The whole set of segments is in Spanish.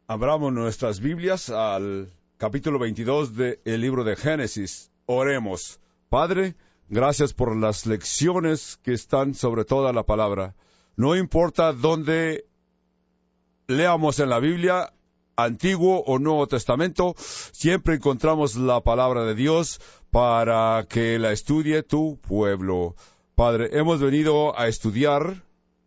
Abramos nuestras Biblias al capítulo 22 del libro de Génesis. Oremos. Padre, gracias por las lecciones que están sobre toda la palabra. No importa dónde leamos en la Biblia, Antiguo o Nuevo Testamento, siempre encontramos la palabra de Dios para que la estudie tu pueblo. Padre, hemos venido a estudiar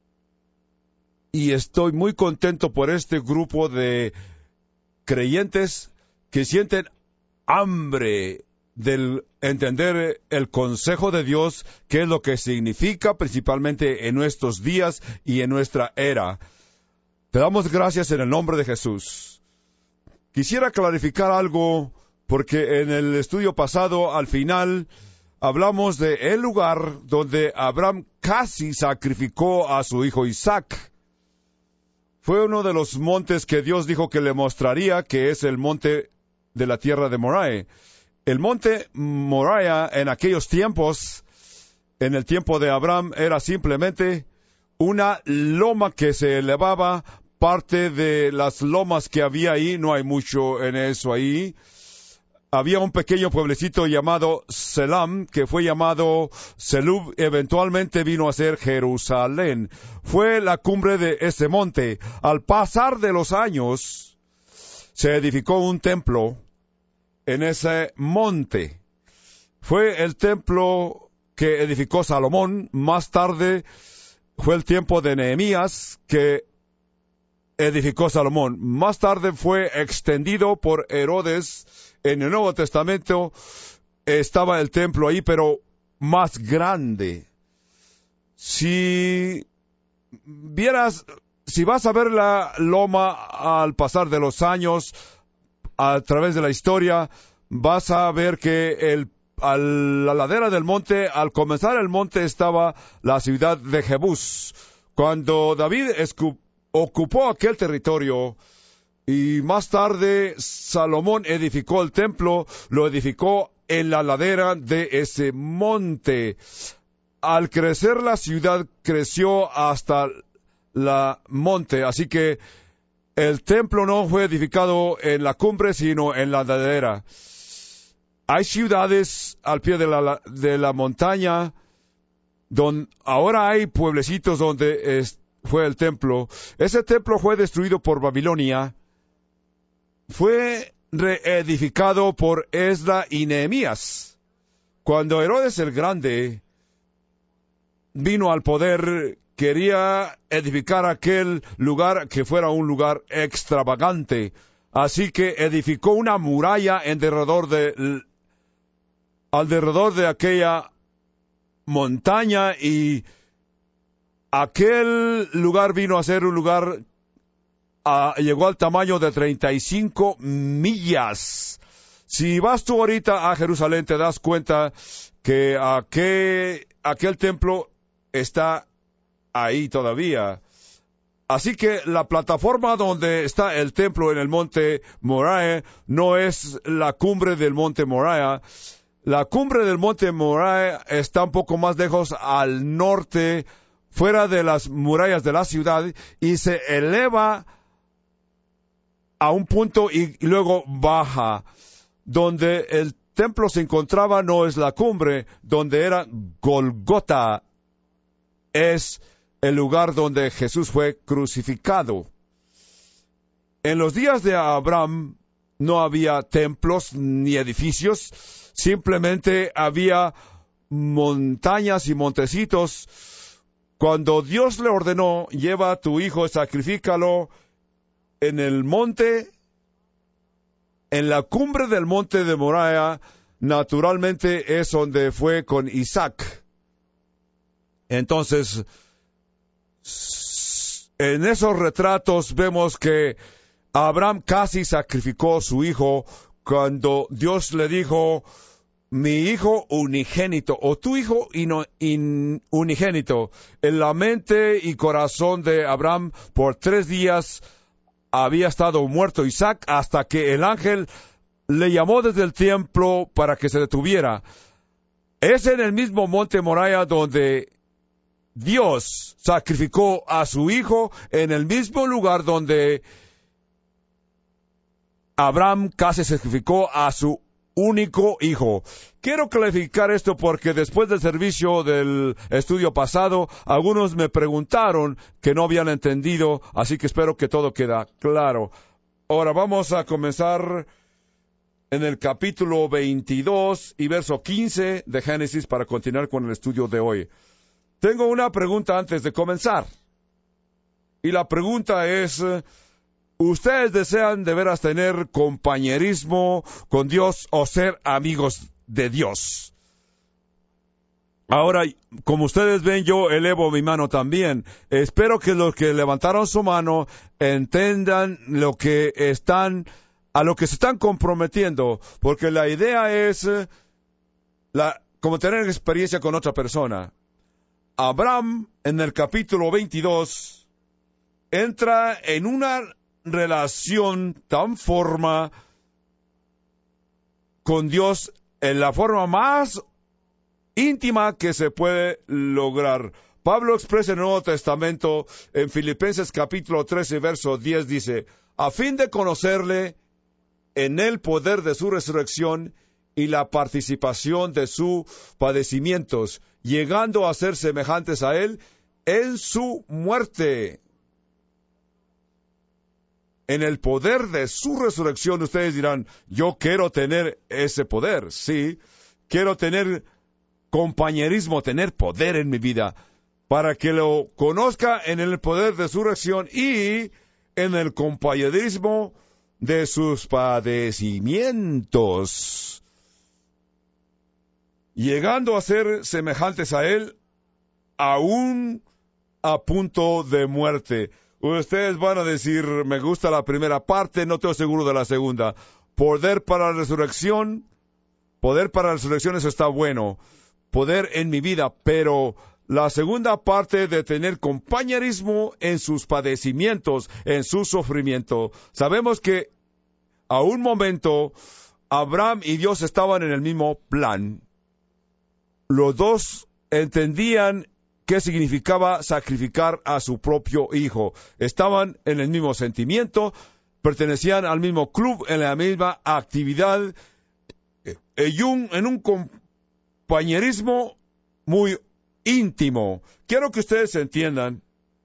y estoy muy contento por este grupo de creyentes que sienten hambre del entender el consejo de Dios, qué es lo que significa principalmente en nuestros días y en nuestra era. Te damos gracias en el nombre de Jesús. Quisiera clarificar algo, porque en el estudio pasado, al final, hablamos de el lugar donde Abraham casi sacrificó a su hijo Isaac. Fue uno de los montes que Dios dijo que le mostraría, que es el monte de la tierra de Moriah. El monte Moriah en aquellos tiempos, en el tiempo de Abraham, era simplemente una loma que se elevaba, parte de las lomas que había ahí, no hay mucho en eso ahí. Había un pequeño pueblecito llamado Selam, que fue llamado Selub, eventualmente vino a ser Jerusalén. Fue la cumbre de ese monte. Al pasar de los años, se edificó un templo en ese monte. Fue el templo que edificó Salomón. Más tarde fue el tiempo de Nehemías que edificó Salomón. Más tarde fue extendido por Herodes. En el Nuevo Testamento estaba el templo ahí, pero más grande. Si vas a ver la loma al pasar de los años, a través de la historia, vas a ver que a la ladera del monte, al comenzar el monte, estaba la ciudad de Jebús. Cuando David ocupó aquel territorio, y más tarde Salomón edificó el templo, lo edificó en la ladera de ese monte. Al crecer la ciudad, creció hasta la monte, así que el templo no fue edificado en la cumbre, sino en la ladera. Hay ciudades al pie de la montaña, donde ahora hay pueblecitos donde fue el templo. Ese templo fue destruido por Babilonia. Fue reedificado por Esdras y Nehemías. Cuando Herodes el Grande vino al poder, quería edificar aquel lugar que fuera un lugar extravagante. Así que edificó una muralla alrededor de aquella montaña, y aquel lugar vino a ser un lugar llegó al tamaño de 35 millas. Si vas tú ahorita a Jerusalén, te das cuenta que aquel templo está ahí todavía. Así que la plataforma donde está el templo en el monte Moriah no es la cumbre del monte Moriah. La cumbre del monte Moriah está un poco más lejos al norte, fuera de las murallas de la ciudad, y se eleva a un punto y luego baja. Donde el templo se encontraba no es la cumbre, donde era Golgota, es el lugar donde Jesús fue crucificado. En los días de Abraham no había templos ni edificios, simplemente había montañas y montecitos. Cuando Dios le ordenó, lleva a tu hijo, sacrifícalo en el monte, en la cumbre del monte de Moriah, naturalmente es donde fue con Isaac. Entonces, en esos retratos vemos que Abraham casi sacrificó a su hijo cuando Dios le dijo: mi hijo unigénito, o tu hijo unigénito. En la mente y corazón de Abraham por 3 días había estado muerto Isaac, hasta que el ángel le llamó desde el templo para que se detuviera. Es en el mismo monte Moriah donde Dios sacrificó a su hijo, en el mismo lugar donde Abraham casi sacrificó a su único hijo. Quiero clarificar esto porque después del servicio del estudio pasado, algunos me preguntaron que no habían entendido, así que espero que todo quede claro. Ahora vamos a comenzar en el capítulo 22 y verso 15 de Génesis para continuar con el estudio de hoy. Tengo una pregunta antes de comenzar. Y la pregunta es, ¿ustedes desean de veras tener compañerismo con Dios o ser amigos de Dios? Ahora, como ustedes ven, yo elevo mi mano también. Espero que los que levantaron su mano entiendan a lo que se están comprometiendo, porque la idea es como tener experiencia con otra persona. Abraham, en el capítulo 22, entra en una relación tan forma con Dios en la forma más íntima que se puede lograr. Pablo expresa en el Nuevo Testamento, en Filipenses capítulo 13, verso 10, dice, a fin de conocerle en el poder de su resurrección y la participación de sus padecimientos, llegando a ser semejantes a él en su muerte. En el poder de su resurrección, ustedes dirán, yo quiero tener ese poder. Sí, quiero tener compañerismo, tener poder en mi vida, para que lo conozca en el poder de su resurrección y en el compañerismo de sus padecimientos, llegando a ser semejantes a él, aún a punto de muerte. Ustedes van a decir, me gusta la primera parte, no estoy seguro de la segunda. Poder para la resurrección, eso está bueno. Poder en mi vida, pero la segunda parte de tener compañerismo en sus padecimientos, en su sufrimiento. Sabemos que a un momento Abraham y Dios estaban en el mismo plan. Los dos entendían qué significaba sacrificar a su propio hijo. Estaban en el mismo sentimiento, pertenecían al mismo club, en la misma actividad, en un compañerismo muy íntimo. Quiero que ustedes entiendan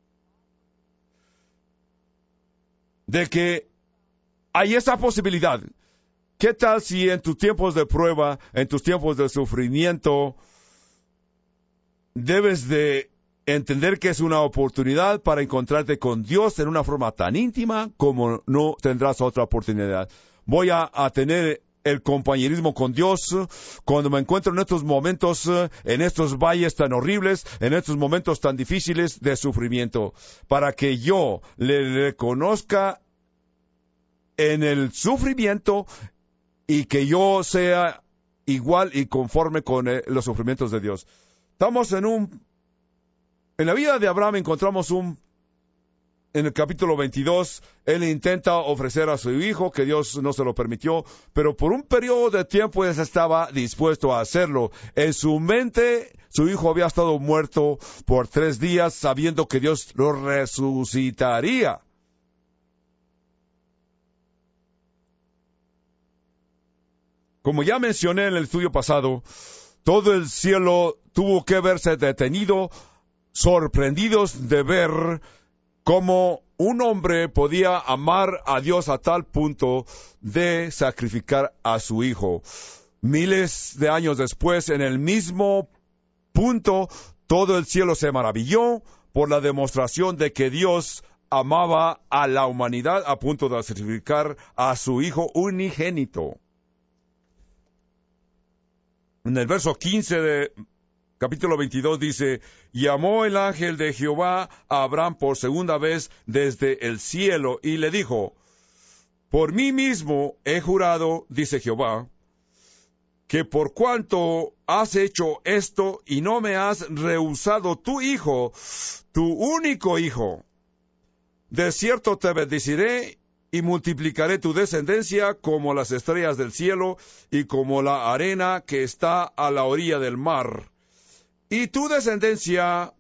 de que hay esa posibilidad. ¿Qué tal si en tus tiempos de prueba, en tus tiempos de sufrimiento, debes de entender que es una oportunidad para encontrarte con Dios en una forma tan íntima como no tendrás otra oportunidad? Voy a tener el compañerismo con Dios cuando me encuentro en estos momentos, en estos valles tan horribles, en estos momentos tan difíciles de sufrimiento, para que yo le reconozca en el sufrimiento y que yo sea igual y conforme con los sufrimientos de Dios. Estamos en la vida de Abraham encontramos en el capítulo 22, él intenta ofrecer a su hijo, que Dios no se lo permitió, pero por un periodo de tiempo él estaba dispuesto a hacerlo. En su mente, su hijo había estado muerto por 3 días, sabiendo que Dios lo resucitaría. Como ya mencioné en el estudio pasado, todo el cielo tuvo que verse detenido, sorprendidos de ver cómo un hombre podía amar a Dios a tal punto de sacrificar a su hijo. Miles de años después, en el mismo punto, todo el cielo se maravilló por la demostración de que Dios amaba a la humanidad a punto de sacrificar a su hijo unigénito. En el verso 15 de capítulo 22 dice, y llamó el ángel de Jehová a Abraham por segunda vez desde el cielo, y le dijo, por mí mismo he jurado, dice Jehová, que por cuanto has hecho esto y no me has rehusado tu hijo, tu único hijo, de cierto te bendeciré y multiplicaré tu descendencia como las estrellas del cielo y como la arena que está a la orilla del mar. Y tu descendencia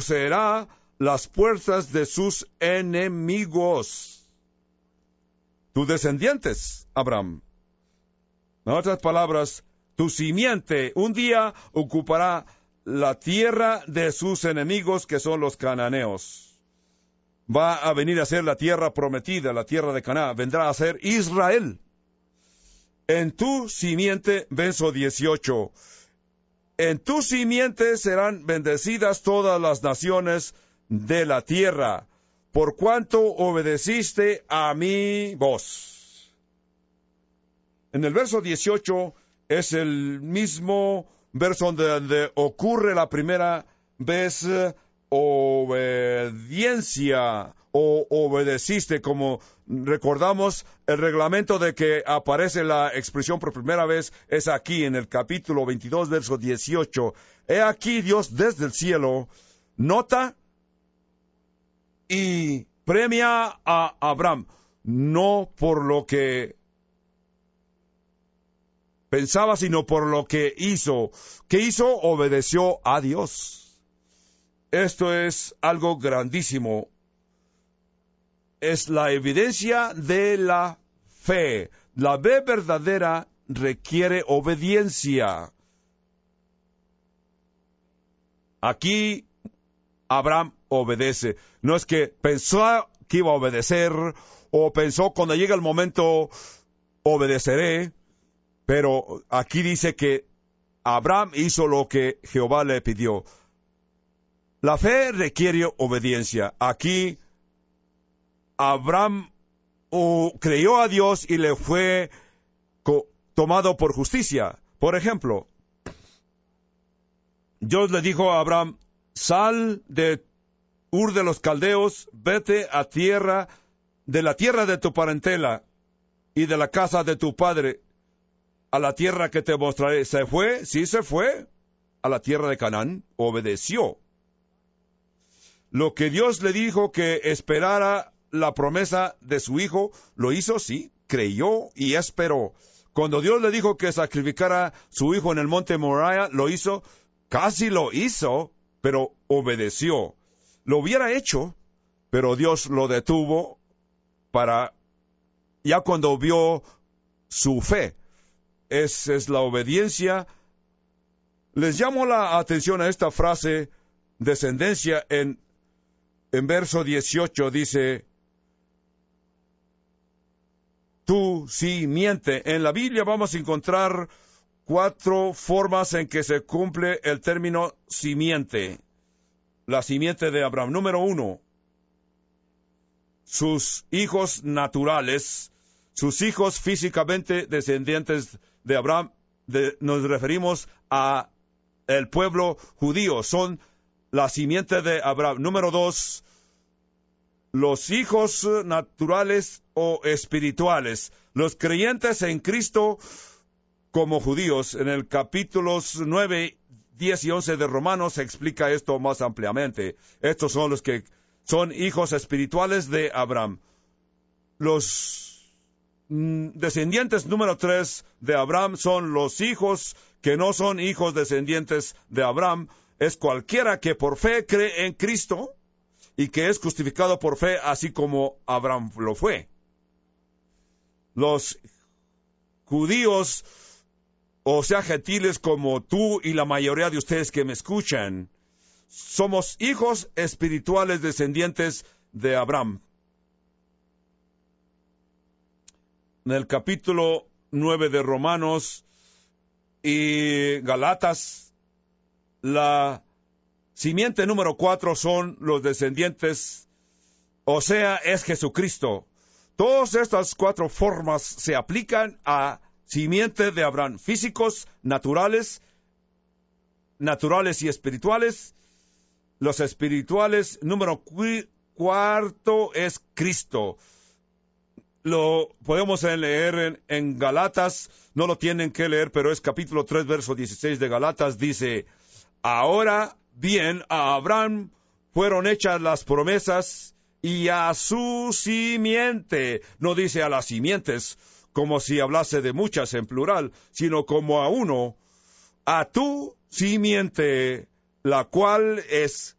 poseerá las puertas de sus enemigos. tus descendientes, Abraham. En otras palabras, tu simiente un día ocupará la tierra de sus enemigos, que son los cananeos. Va a venir a ser la tierra prometida, la tierra de Canaán. Vendrá a ser Israel. En tu simiente, verso 18. En tu simiente serán bendecidas todas las naciones de la tierra, por cuanto obedeciste a mi voz. En el verso 18 es el mismo verso donde ocurre la primera vez obediencia o obedeciste, como recordamos. El reglamento de que aparece la expresión por primera vez es aquí en el capítulo 22, verso 18. He aquí Dios desde el cielo nota y premia a Abraham, no por lo que pensaba, sino por lo que hizo. ¿Qué hizo? Obedeció a Dios. Esto es algo grandísimo. Es la evidencia de la fe. La fe verdadera requiere obediencia. Aquí Abraham obedece. No es que pensó que iba a obedecer, o pensó cuando llegue el momento obedeceré, pero aquí dice que Abraham hizo lo que Jehová le pidió. La fe requiere obediencia. Aquí Abraham creyó a Dios y le fue tomado por justicia. Por ejemplo, Dios le dijo a Abraham: sal de Ur de los Caldeos, vete a la tierra de tu parentela y de la casa de tu padre, a la tierra que te mostraré. ¿Se fue? Sí, se fue a la tierra de Canaán. Obedeció. Lo que Dios le dijo, que esperara la promesa de su hijo, lo hizo, sí, creyó y esperó. Cuando Dios le dijo que sacrificara su hijo en el monte Moriah, lo hizo, casi lo hizo, pero obedeció. Lo hubiera hecho, pero Dios lo detuvo ya cuando vio su fe. Esa es la obediencia. Les llamo la atención a esta frase, descendencia, en verso 18 dice, tu simiente. En la Biblia vamos a encontrar 4 formas en que se cumple el término simiente. La simiente de Abraham. Número 1, sus hijos naturales, sus hijos físicamente descendientes de Abraham. Nos referimos a el pueblo judío, son la simiente de Abraham. Número 2, los hijos naturales o espirituales, los creyentes en Cristo como judíos. En el capítulos 9, 10 y 11 de Romanos se explica esto más ampliamente. Estos son los que son hijos espirituales de Abraham. Los descendientes número 3 de Abraham son los hijos que no son hijos descendientes de Abraham. Es cualquiera que por fe cree en Cristo y que es justificado por fe, así como Abraham lo fue. Los judíos, o sea, gentiles como tú y la mayoría de ustedes que me escuchan, somos hijos espirituales descendientes de Abraham. En el capítulo 9 de Romanos y Galatas, la simiente número 4 son los descendientes, o sea, es Jesucristo. Todas estas 4 formas se aplican a simiente de Abraham: físicos, naturales y espirituales. Los espirituales, número 4 es Cristo. Lo podemos leer en Galatas, no lo tienen que leer, pero es capítulo 3, verso 16 de Galatas, dice: ahora bien, a Abraham fueron hechas las promesas y a su simiente. No dice a las simientes, como si hablase de muchas en plural, sino como a uno, a tu simiente, la cual es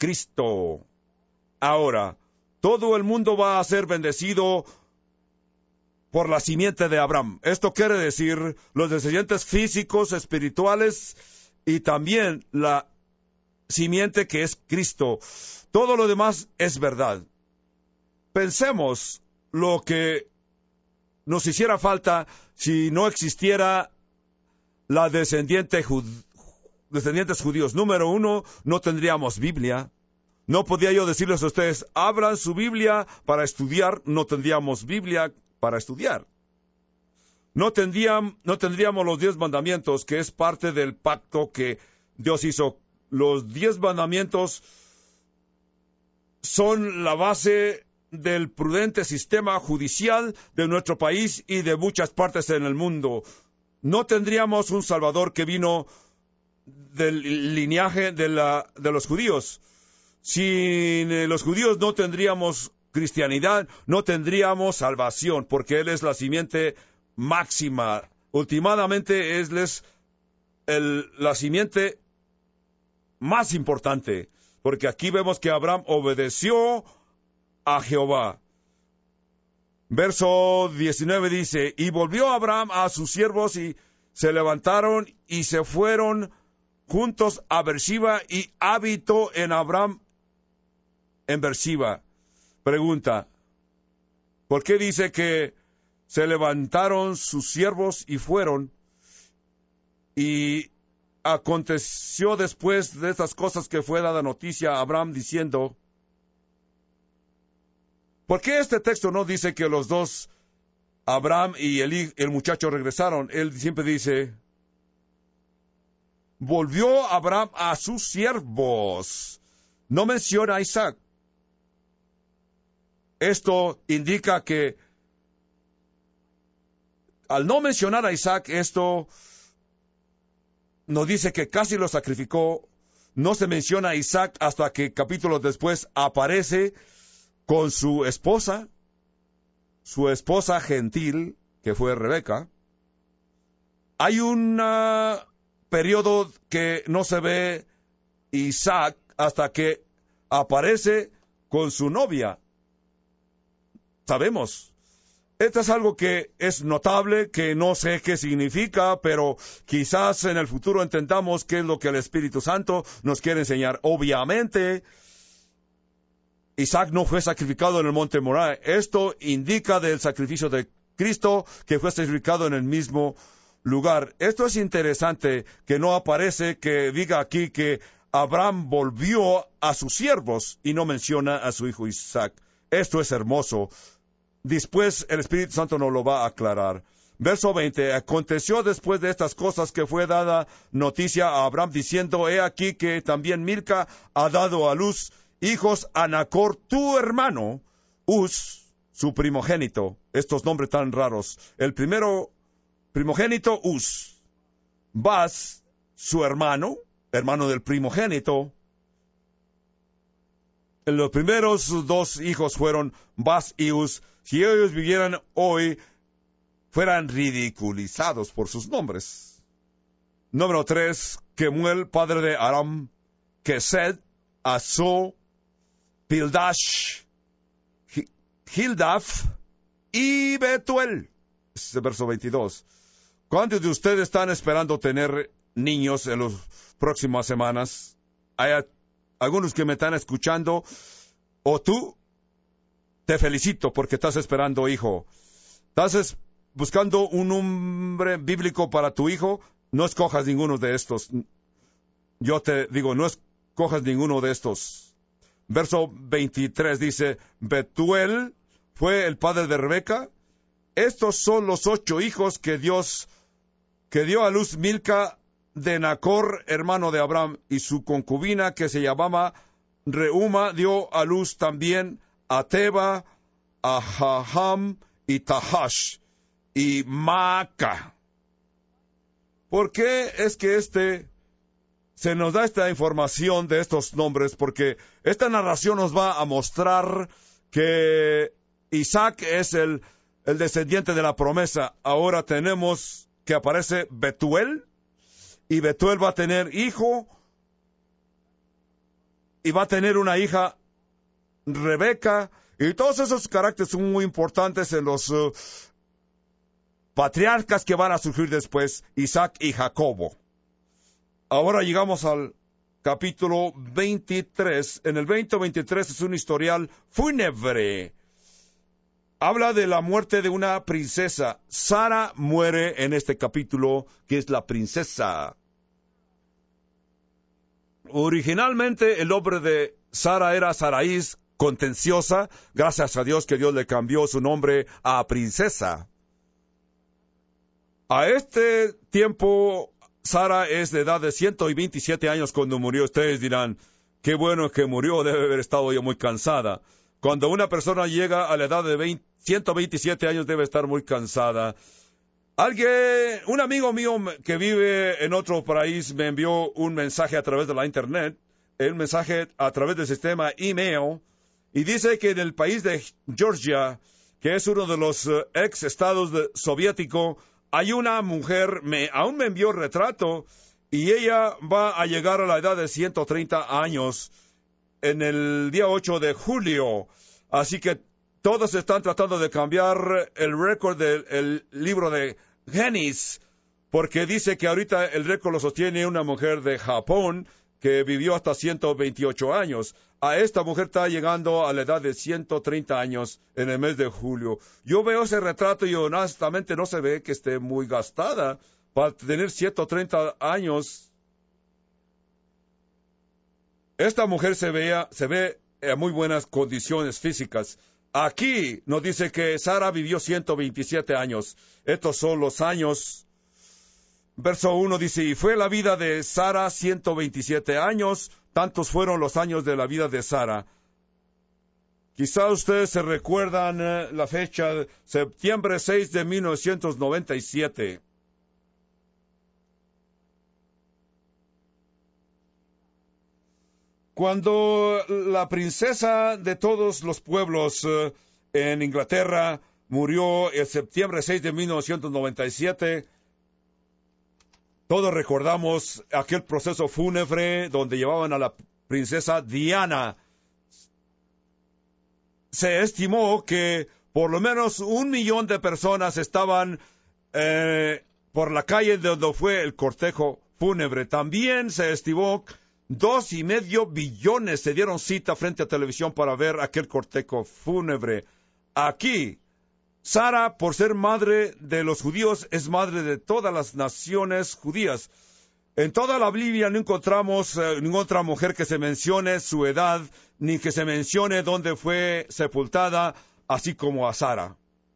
Cristo. Ahora, todo el mundo va a ser bendecido por la simiente de Abraham. Esto quiere decir los descendientes físicos, espirituales y también la simiente que es Cristo. Todo lo demás es verdad. Pensemos lo que nos hiciera falta si no existiera la descendientes judíos. Número uno, no tendríamos Biblia. No podía yo decirles a ustedes, abran su Biblia para estudiar. No tendríamos Biblia para estudiar. No tendríamos los 10 mandamientos, que es parte del pacto que Dios hizo. Los 10 mandamientos son la base del prudente sistema judicial de nuestro país y de muchas partes en el mundo. No tendríamos un Salvador que vino del linaje de los judíos. Sin los judíos no tendríamos cristianidad, no tendríamos salvación, porque Él es la simiente máxima. Últimamente Él es la simiente más importante, porque aquí vemos que Abraham obedeció a Jehová. Verso 19 dice, y volvió Abraham a sus siervos y se levantaron y se fueron juntos a Berseba y habitó en Abraham en Berseba. Pregunta, ¿por qué dice que se levantaron sus siervos y fueron? Y aconteció después de estas cosas que fue dada noticia a Abraham diciendo, ¿por qué este texto no dice que los dos, Abraham y el muchacho, regresaron? Él siempre dice, volvió Abraham a sus siervos. No menciona a Isaac. Esto indica que al no mencionar a Isaac, esto nos dice que casi lo sacrificó. No se menciona a Isaac hasta que capítulos después aparece con su esposa gentil, que fue Rebeca. Hay un periodo que no se ve Isaac hasta que aparece con su novia. Sabemos. Esto es algo que es notable, que no sé qué significa, pero quizás en el futuro entendamos qué es lo que el Espíritu Santo nos quiere enseñar. Obviamente, Isaac no fue sacrificado en el monte Moriah. Esto indica del sacrificio de Cristo que fue sacrificado en el mismo lugar. Esto es interesante que no aparece, que diga aquí que Abraham volvió a sus siervos y no menciona a su hijo Isaac. Esto es hermoso. Después el Espíritu Santo nos lo va a aclarar. Verso 20, aconteció después de estas cosas que fue dada noticia a Abraham diciendo, he aquí que también Milca ha dado a luz hijos a Nacor, tu hermano, Uz, su primogénito. Estos nombres tan raros. El primogénito, Uz. Bas, su hermano del primogénito. Los primeros 2 hijos fueron Bas y Uz. Si ellos vivieran hoy, fueran ridiculizados por sus nombres. Número 3, Kemuel, padre de Aram, Kesed, Aso, Pildash, Hildaf y Betuel. Este es verso 22. ¿Cuántos de ustedes están esperando tener niños en las próximas semanas? Hay algunos que me están escuchando, o tú, te felicito porque estás esperando hijo. ¿Estás buscando un nombre bíblico para tu hijo? No escojas ninguno de estos. Yo te digo, no escojas ninguno de estos. Verso 23 dice, Betuel fue el padre de Rebeca. Estos son los 8 hijos que dio a luz Milca de Nacor, hermano de Abraham, y su concubina que se llamaba Reuma dio a luz también a Teba, a Jaham y Tahash y Maaca. ¿Por qué es que se nos da esta información de estos nombres? Porque esta narración nos va a mostrar que Isaac es el descendiente de la promesa. Ahora tenemos que aparece Betuel, y Betuel va a tener hijo, y va a tener una hija, Rebeca, y todos esos caracteres son muy importantes en los patriarcas que van a surgir después, Isaac y Jacobo. Ahora llegamos al capítulo 23. En el 23 es un historial fúnebre. Habla de la muerte de una princesa. Sara muere en este capítulo, que es la princesa. Originalmente el nombre de Sara era Saraís, contenciosa. Gracias a Dios que Dios le cambió su nombre a princesa. A este tiempo, Sara es de edad de 127 años cuando murió. Ustedes dirán, qué bueno que murió, debe haber estado ya muy cansada. Cuando una persona llega a la edad de 127 años debe estar muy cansada. Un amigo mío que vive en otro país me envió un mensaje a través de la internet, un mensaje a través del sistema email, y dice que en el país de Georgia, que es uno de los ex estados soviéticos, hay una mujer, aún me envió retrato, y ella va a llegar a la edad de 130 años en el día 8 de julio. Así que todos están tratando de cambiar el récord del libro de Génesis, porque dice que ahorita el récord lo sostiene una mujer de Japón que vivió hasta 128 años. A esta mujer está llegando a la edad de 130 años en el mes de julio. Yo veo ese retrato y honestamente no se ve que esté muy gastada para tener 130 años. Esta mujer se ve en muy buenas condiciones físicas. Aquí nos dice que Sara vivió 127 años. Estos son los años. Verso 1 dice, y fue la vida de Sara 127 años, tantos fueron los años de la vida de Sara. Quizá ustedes se recuerdan la fecha, septiembre 6 de 1997. Cuando la princesa de todos los pueblos en Inglaterra murió el septiembre 6 de 1997, todos recordamos aquel proceso fúnebre donde llevaban a la princesa Diana. Se estimó que por lo menos 1 millón de personas estaban por la calle donde fue el cortejo fúnebre. También se estimó 2.5 billones se dieron cita frente a televisión para ver aquel cortejo fúnebre. Aquí, Sara, por ser madre de los judíos, es madre de todas las naciones judías. En toda la Biblia no encontramos ninguna otra mujer que se mencione su edad, ni que se mencione dónde fue sepultada, así como a Sara.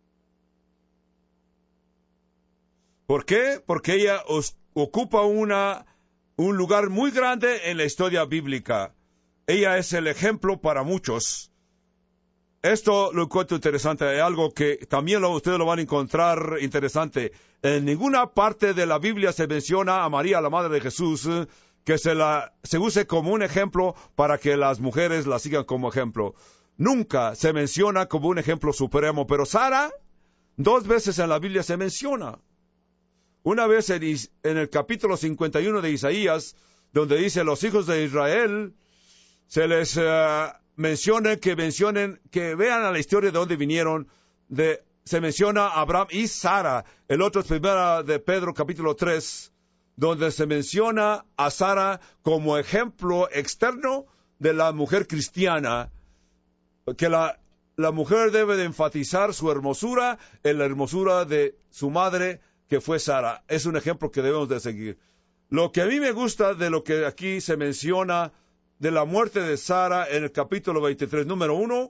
¿Por qué? Porque ella ocupa un lugar muy grande en la historia bíblica. Ella es el ejemplo para muchos. Esto lo encuentro interesante, hay algo que también ustedes lo van a encontrar interesante. En ninguna parte de la Biblia se menciona a María, la madre de Jesús, que se use como un ejemplo para que las mujeres la sigan como ejemplo. Nunca se menciona como un ejemplo supremo, pero Sara, 2 veces en la Biblia se menciona. Una vez en el capítulo 51 de Isaías, donde dice los hijos de Israel, se les mencionen, que vean a la historia de dónde vinieron, se menciona a Abraham y Sara. El otro es primera de Pedro, capítulo 3, donde se menciona a Sara como ejemplo externo de la mujer cristiana, que la mujer debe de enfatizar su hermosura en la hermosura de su madre, que fue Sara. Es un ejemplo que debemos de seguir. Lo que a mí me gusta de lo que aquí se menciona de la muerte de Sara en el capítulo 23, número 1,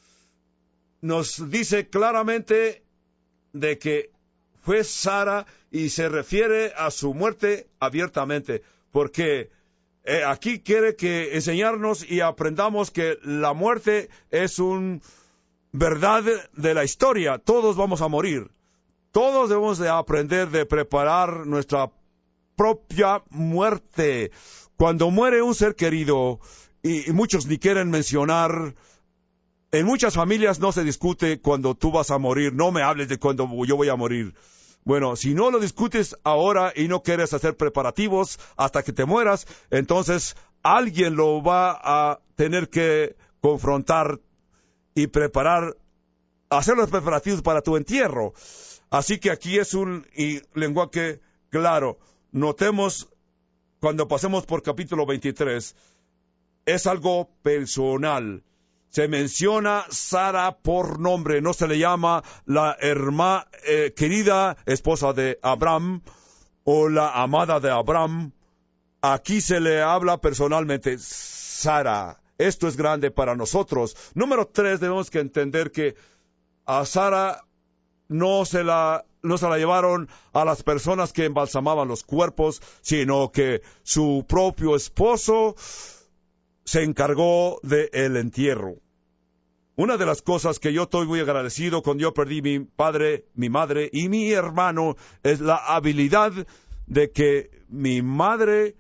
nos dice claramente de que fue Sara y se refiere a su muerte abiertamente, porque aquí quiere que enseñarnos y aprendamos que la muerte es un verdad de la historia. Todos vamos a morir. Todos debemos de aprender de preparar nuestra propia muerte. Cuando muere un ser querido, y muchos ni quieren mencionar, en muchas familias no se discute cuando tú vas a morir. No me hables de cuando yo voy a morir. Bueno, si no lo discutes ahora y no quieres hacer preparativos hasta que te mueras, entonces alguien lo va a tener que confrontar y preparar, hacer los preparativos para tu entierro. Así que aquí es un lenguaje claro. Notemos, cuando pasemos por capítulo 23, es algo personal. Se menciona Sara por nombre, no se le llama la querida esposa de Abraham o la amada de Abraham. Aquí se le habla personalmente, Sara. Esto es grande para nosotros. Número 3, debemos que entender que a Sara no se la llevaron a las personas que embalsamaban los cuerpos, sino que su propio esposo se encargó del entierro. Una de las cosas que yo estoy muy agradecido cuando yo perdí mi padre, mi madre y mi hermano es la habilidad de que mi madre,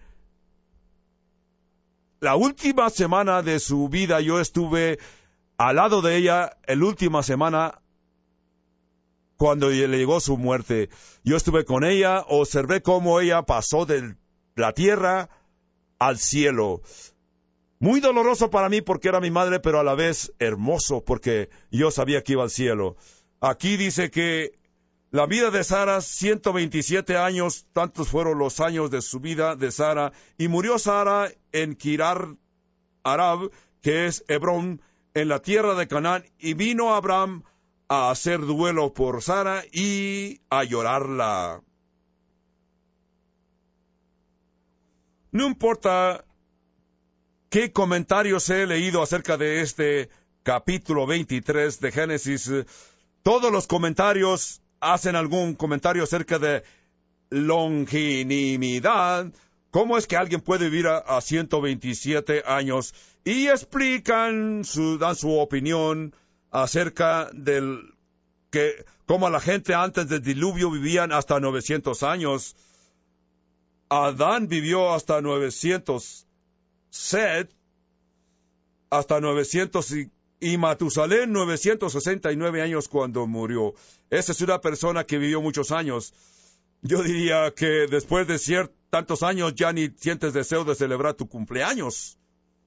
la última semana de su vida, yo estuve al lado de ella, la última semana cuando le llegó su muerte. Yo estuve con ella, observé cómo ella pasó de la tierra al cielo. Muy doloroso para mí porque era mi madre, pero a la vez hermoso porque yo sabía que iba al cielo. Aquí dice que la vida de Sara, 127 años, tantos fueron los años de su vida de Sara, y murió Sara en Kirar Arab, que es Hebrón, en la tierra de Canaán, y vino Abraham a hacer duelo por Sara y a llorarla. No importa qué comentarios he leído acerca de este capítulo 23 de Génesis, todos los comentarios hacen algún comentario acerca de longanimidad. ¿Cómo es que alguien puede vivir a 127 años? Y explican, dan su opinión acerca del que cómo la gente antes del diluvio vivían hasta 900 años. Adán vivió hasta 900, Set hasta 900 y Matusalén 969 años cuando murió. Esa es una persona que vivió muchos años. Yo diría que después de tantos años ya ni sientes deseo de celebrar tu cumpleaños.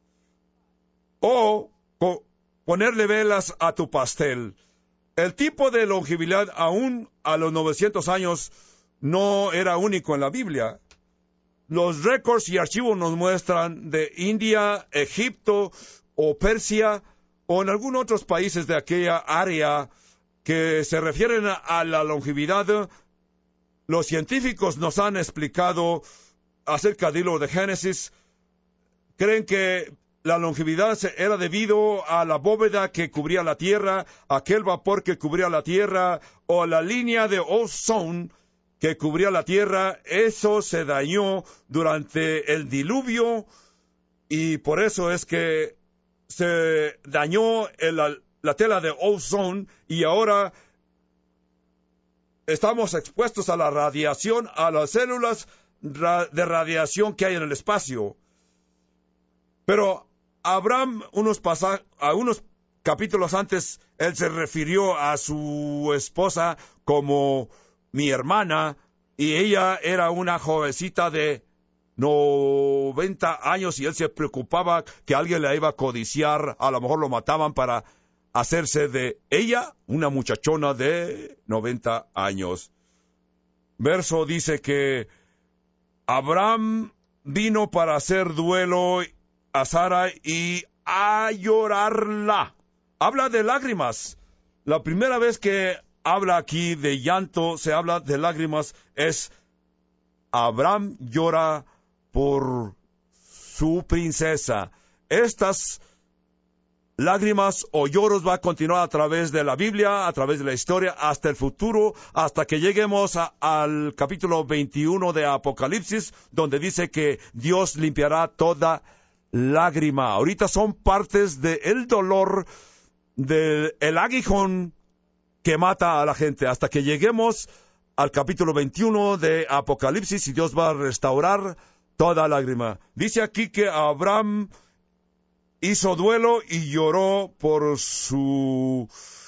O ponerle velas a tu pastel. El tipo de longevidad aún a los 900 años no era único en la Biblia. Los récords y archivos nos muestran de India, Egipto o Persia o en algunos otros países de aquella área que se refieren a la longevidad. Los científicos nos han explicado acerca del libro de Génesis. Creen que la longevidad era debido a la bóveda que cubría la tierra, aquel vapor que cubría la tierra, o la línea de ozón que cubría la tierra. Eso se dañó durante el diluvio y por eso es que se dañó la tela de ozón y ahora estamos expuestos a la radiación, a las células de radiación que hay en el espacio. Pero Abraham, unos capítulos antes, él se refirió a su esposa como mi hermana, y ella era una jovencita de 90 años, y él se preocupaba que alguien la iba a codiciar, a lo mejor lo mataban para hacerse de ella una muchachona de 90 años. Verso dice que Abraham vino para hacer duelo a Sara y a llorarla. Habla de lágrimas. La primera vez que habla aquí de llanto, se habla de lágrimas, es Abraham llora por su princesa. Estas lágrimas o lloros va a continuar a través de la Biblia, a través de la historia, hasta el futuro, hasta que lleguemos al capítulo 21 de Apocalipsis, donde dice que Dios limpiará toda lágrima. Ahorita son partes del dolor, del aguijón que mata a la gente, hasta que lleguemos al capítulo 21 de Apocalipsis y Dios va a restaurar toda lágrima. Dice aquí que Abraham hizo duelo y lloró por su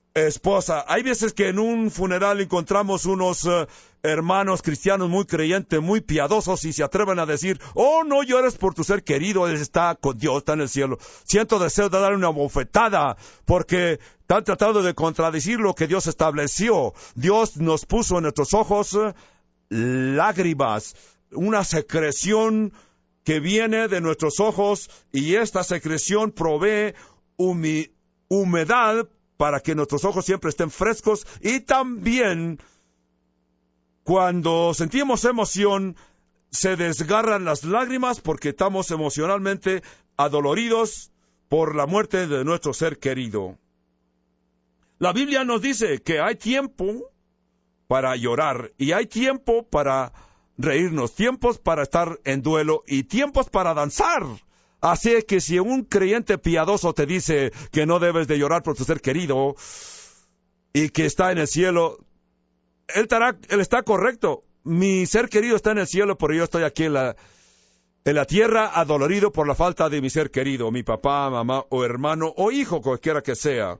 esposa. Hay veces que en un funeral encontramos unos hermanos cristianos muy creyentes, muy piadosos, y se atreven a decir: oh, no llores por tu ser querido, él está con Dios, está en el cielo. Siento deseo de darle una bofetada, porque están tratando de contradecir lo que Dios estableció. Dios nos puso en nuestros ojos lágrimas, una secreción que viene de nuestros ojos, y esta secreción provee humedad para que nuestros ojos siempre estén frescos. Y también, cuando sentimos emoción, se desgarran las lágrimas porque estamos emocionalmente adoloridos por la muerte de nuestro ser querido. La Biblia nos dice que hay tiempo para llorar y hay tiempo para reírnos, tiempos para estar en duelo y tiempos para danzar. Así es que si un creyente piadoso te dice que no debes de llorar por tu ser querido y que está en el cielo, él está correcto. Mi ser querido está en el cielo, pero yo estoy aquí en la tierra adolorido por la falta de mi ser querido, mi papá, mamá o hermano o hijo, cualquiera que sea.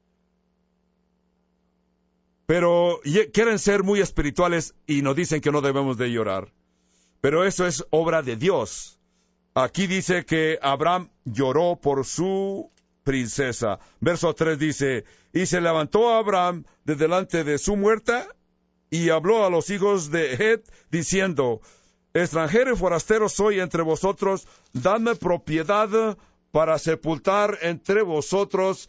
Pero quieren ser muy espirituales y nos dicen que no debemos de llorar. Pero eso es obra de Dios. Aquí dice que Abraham lloró por su princesa. Verso 3 dice: y se levantó Abraham de delante de su muerta y habló a los hijos de Het, diciendo: extranjero y forastero soy entre vosotros, dadme propiedad para sepultar entre vosotros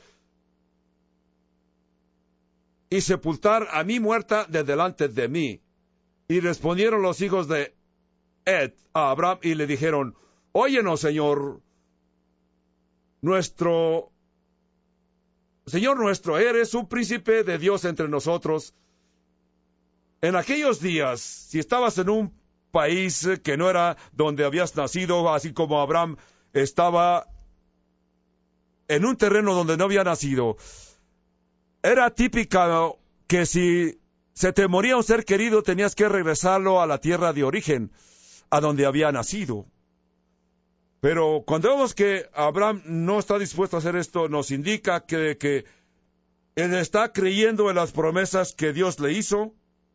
y sepultar a mi muerta de delante de mí. Y respondieron los hijos de Het a Abraham y le dijeron: óyenos, Señor nuestro, eres un príncipe de Dios entre nosotros. En aquellos días, si estabas en un país que no era donde habías nacido, así como Abraham estaba en un terreno donde no había nacido, era típica que si se te moría un ser querido, tenías que regresarlo a la tierra de origen, a donde había nacido. Pero cuando vemos que Abraham no está dispuesto a hacer esto, nos indica que él está creyendo en las promesas que Dios le hizo.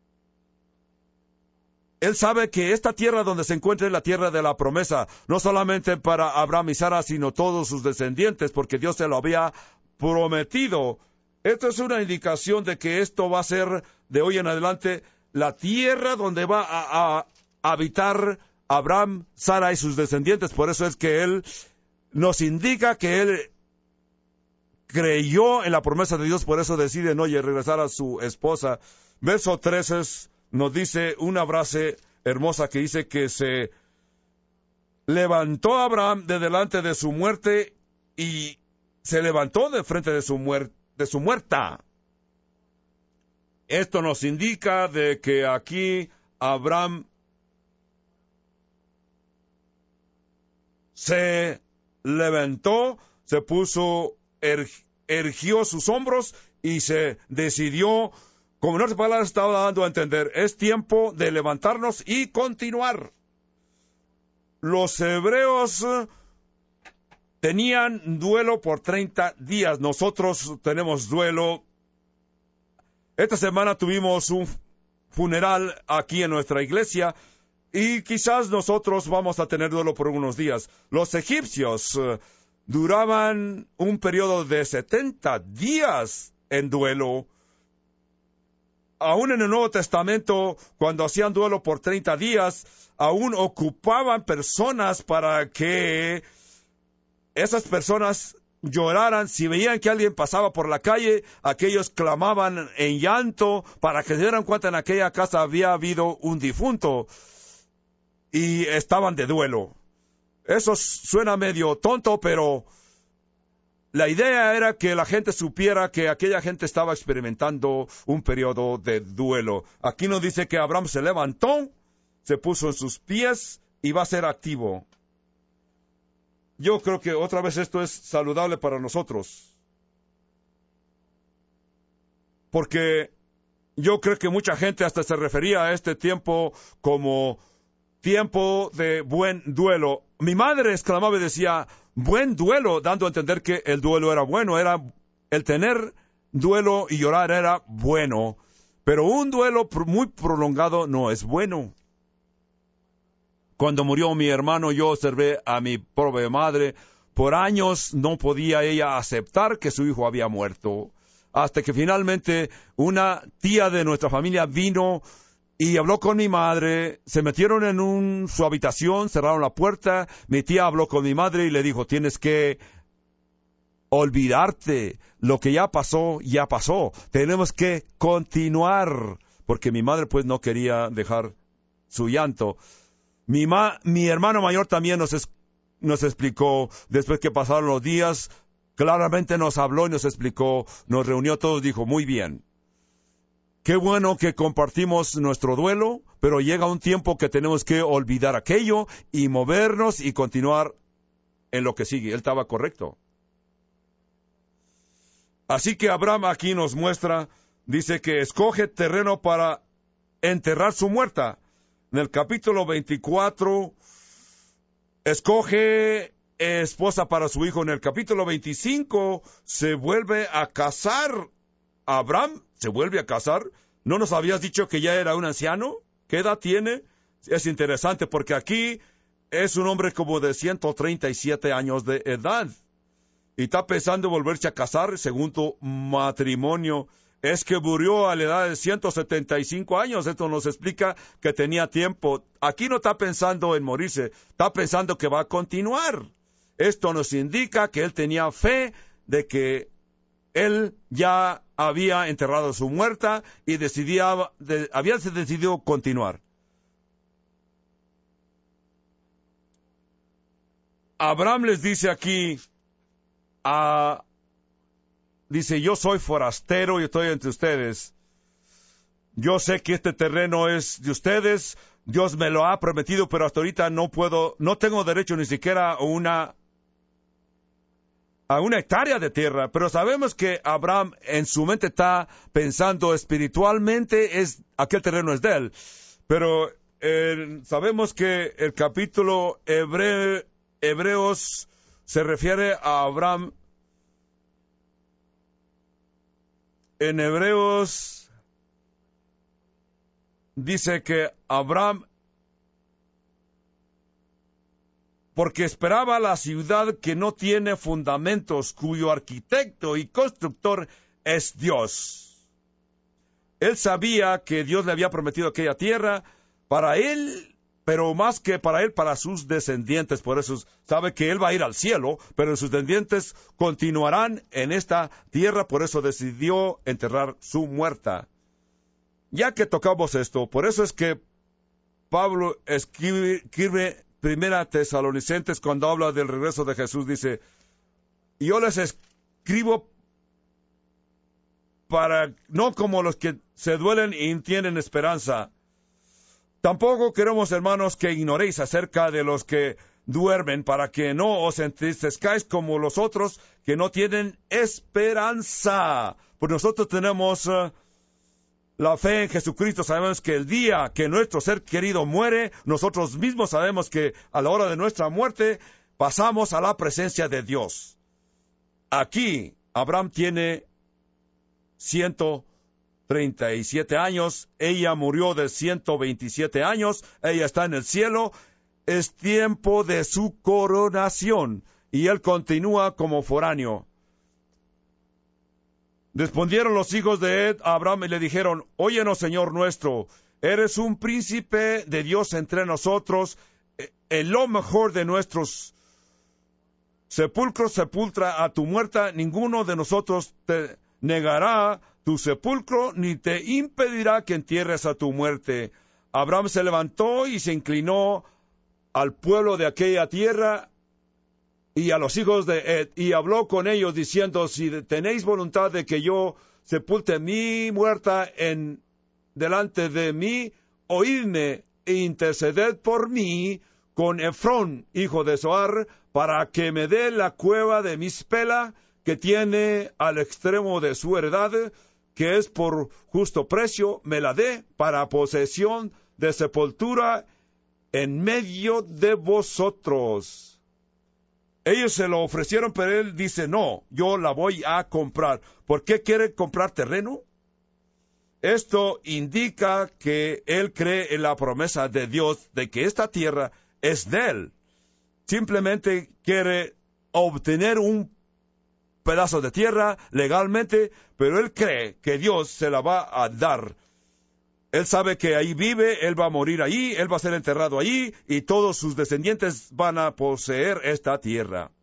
Él sabe que esta tierra donde se encuentra es la tierra de la promesa, no solamente para Abraham y Sara, sino todos sus descendientes, porque Dios se lo había prometido. Esto es una indicación de que esto va a ser de hoy en adelante la tierra donde va a habitar Abraham, Sara y sus descendientes. Por eso es que él nos indica que él creyó en la promesa de Dios, por eso decide no regresar a su esposa. Verso 13 nos dice una frase hermosa que dice que se levantó Abraham de delante de su muerte y se levantó de frente de su muerta. Esto nos indica de que aquí Abraham se levantó, se puso, erguió sus hombros y se decidió, como en otras palabras estaba dando a entender, es tiempo de levantarnos y continuar. Los hebreos tenían duelo por 30 días. Nosotros tenemos duelo. Esta semana tuvimos un funeral aquí en nuestra iglesia y quizás nosotros vamos a tener duelo por unos días. Los egipcios duraban un periodo de 70 días en duelo. Aún en el Nuevo Testamento, cuando hacían duelo por 30 días, aún ocupaban personas para que esas personas lloraran. Si veían que alguien pasaba por la calle, aquellos clamaban en llanto para que se dieran cuenta en aquella casa había habido un difunto y estaban de duelo. Eso suena medio tonto, pero la idea era que la gente supiera que aquella gente estaba experimentando un periodo de duelo. Aquí nos dice que Abraham se levantó, se puso en sus pies y va a ser activo. Yo creo que otra vez esto es saludable para nosotros. Porque yo creo que mucha gente hasta se refería a este tiempo como tiempo de buen duelo. Mi madre exclamaba y decía, buen duelo, dando a entender que el duelo era bueno, era el tener duelo y llorar era bueno, pero un duelo muy prolongado no es bueno. Cuando murió mi hermano, yo observé a mi pobre madre. Por años no podía ella aceptar que su hijo había muerto, hasta que finalmente una tía de nuestra familia vino y habló con mi madre. Se metieron en su habitación, cerraron la puerta. Mi tía habló con mi madre y le dijo: tienes que olvidarte. Lo que ya pasó, ya pasó. Tenemos que continuar. Porque mi madre pues no quería dejar su llanto. Mi hermano mayor también nos explicó, después que pasaron los días, claramente nos habló y nos explicó, nos reunió a todos, dijo: muy bien, qué bueno que compartimos nuestro duelo, pero llega un tiempo que tenemos que olvidar aquello y movernos y continuar en lo que sigue. Él estaba correcto. Así que Abraham aquí nos muestra, dice que escoge terreno para enterrar su muerta. En el capítulo 24, escoge esposa para su hijo. En el capítulo 25, se vuelve a casar. Abraham se vuelve a casar. ¿No nos habías dicho que ya era un anciano? ¿Qué edad tiene? Es interesante porque aquí es un hombre como de 137 años de edad. Y está pensando en volverse a casar, segundo matrimonio. Es que murió a la edad de 175 años. Esto nos explica que tenía tiempo. Aquí no está pensando en morirse, está pensando que va a continuar. Esto nos indica que él tenía fe de que él ya había enterrado su muerta y había decidido continuar. Abraham les dice aquí, dice: yo soy forastero y estoy entre ustedes. Yo sé que este terreno es de ustedes. Dios me lo ha prometido, pero hasta ahorita no tengo derecho ni siquiera a una hectárea de tierra. Pero sabemos que Abraham en su mente está pensando espiritualmente, aquel terreno es de él. Pero sabemos que el capítulo Hebreos se refiere a Abraham. En Hebreos dice que Abraham, porque esperaba la ciudad que no tiene fundamentos, cuyo arquitecto y constructor es Dios. Él sabía que Dios le había prometido aquella tierra para él, pero más que para él, para sus descendientes. Por eso sabe que él va a ir al cielo, pero sus descendientes continuarán en esta tierra. Por eso decidió enterrar su muerta. Ya que tocamos esto, por eso es que Pablo escribe Primera Tesalonicenses cuando habla del regreso de Jesús. Dice: yo les escribo no como los que se duelen y tienen esperanza. Tampoco queremos, hermanos, que ignoréis acerca de los que duermen, para que no os entristezcáis como los otros que no tienen esperanza. Pues nosotros tenemos la fe en Jesucristo. Sabemos que el día que nuestro ser querido muere, nosotros mismos sabemos que a la hora de nuestra muerte pasamos a la presencia de Dios. Aquí Abraham tiene 137 años, ella murió de 127 años, ella está en el cielo, es tiempo de su coronación, y él continúa como foráneo. Respondieron los hijos de Ed a Abraham y le dijeron: óyenos, Señor nuestro, eres un príncipe de Dios entre nosotros, en lo mejor de nuestros sepulcros sepultra a tu muerta, ninguno de nosotros te negará tu sepulcro, ni te impedirá que entierres a tu muerte. Abraham se levantó y se inclinó al pueblo de aquella tierra y a los hijos de Ed, y habló con ellos diciendo: si tenéis voluntad de que yo sepulte mi muerta delante de mí, oídme e interceded por mí con Efrón, hijo de Zoar, para que me dé la cueva de Mispela, que tiene al extremo de su heredad, que es por justo precio, me la dé para posesión de sepultura en medio de vosotros. Ellos se lo ofrecieron, pero él dice, no, yo la voy a comprar. ¿Por qué quiere comprar terreno? Esto indica que él cree en la promesa de Dios de que esta tierra es de él. Simplemente quiere obtener un pedazo de tierra legalmente, pero él cree que Dios se la va a dar. Él sabe que ahí vive, él va a morir ahí, él va a ser enterrado ahí, y todos sus descendientes van a poseer esta tierra.